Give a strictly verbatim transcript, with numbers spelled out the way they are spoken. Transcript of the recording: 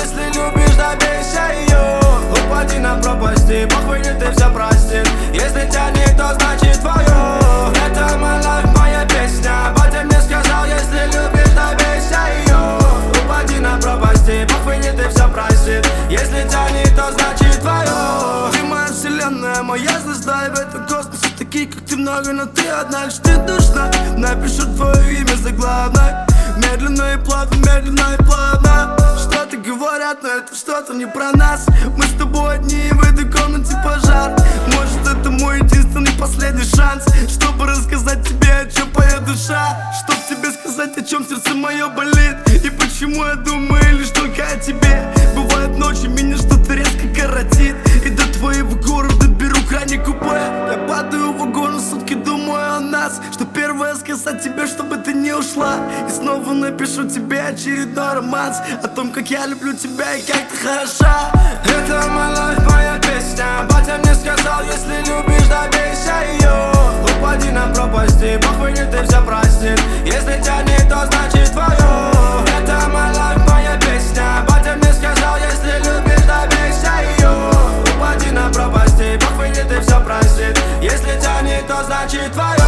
если любишь, добейся ее. Упади на пропасти, похуй, не ты все простит. Если тянет, то значит твое. Это my life, моя песня. Батя мне сказал, если любишь, добейся ее. Упади на пропасти, похуй, не ты все простит. Если тянет, то значит твое. Ты моя вселенная, моя звезда, и в этом космосе такие, как ты, много, но ты одна лишь ты нужна. Напишу твое имя заглавной, медленно и плавно, медленно и плавно. Что-то говорят, но это что-то не про нас. Мы с тобой одни, и в этой комнате пожар. Может, это мой единственный последний шанс, чтобы рассказать тебе, о чем поет душа. Чтоб тебе сказать, о чем сердце мое болит, и почему я думаю лишь только о тебе. Бывают ночи, меня что-то резко коротит, и до твоего города беру крайне купе. Я падаю в вагон, сутки думаю о нас, что первое сказать тебе, чтобы ты не ушла. И снова напишу тебе очередной романс о том, как я люблю тебя и как ты хороша. Это my life, моя песня. Батя мне сказал, если любишь, добейся ее. Упади на пропасти, похуй, не ты все простит. Если тянет, то значит твое. Это my life, моя песня. Батя мне сказал, если любишь, добейся ее. Упади на пропасти, похуй, не ты все простит. Если тянет, то значит твое.